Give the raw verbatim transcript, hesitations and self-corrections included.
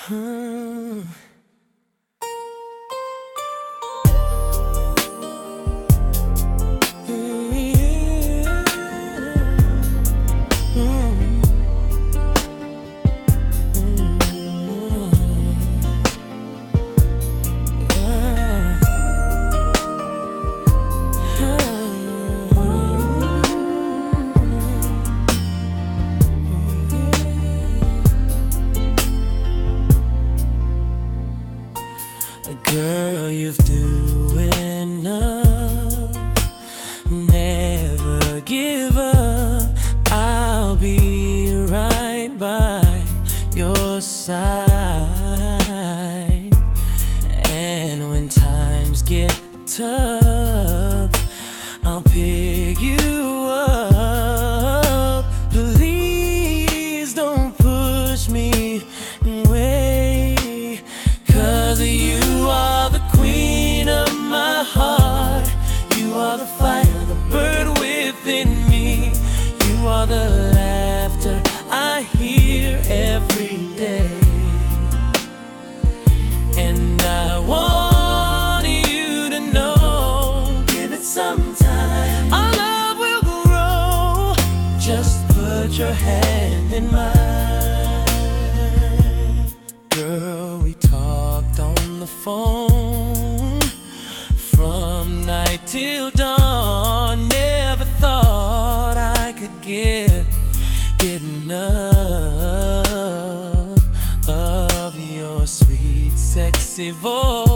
Hmm. Girl, you've doing enough. Never give up. I'll be right by your side. And when times get tough, I'll pick you up. Please don't push me away, 'cause you are the queen of my heart. You are the fire, the bird within me. You are the laughter I hear every day. And I want you to know, give it some time, our love will grow. Just put your hand in mine. Girl, we talked on the phone from night till dawn. Never thought I could get, get enough of your sweet, sexy voice.